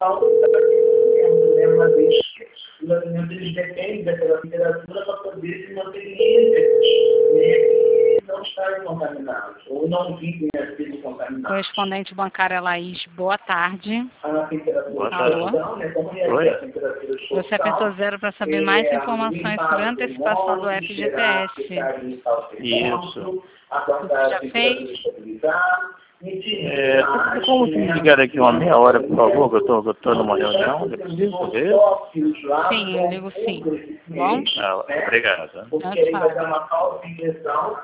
Uma vez que os alimentos dependem daquela temperatura para poder se manterem íntegros, e não estarem contaminados, ou não vivem assim contaminados. Correspondente bancária Laís, boa tarde. Boa tarde. Você apertou 0 para saber mais informações sobre a antecipação do FGTS. Isso. Você já fez? Como se ligar aqui uma meia hora, por favor, que eu estou numa reunião, é preciso ver? Sim, eu ligo sim. Bom? Obrigado. Tchau, tchau.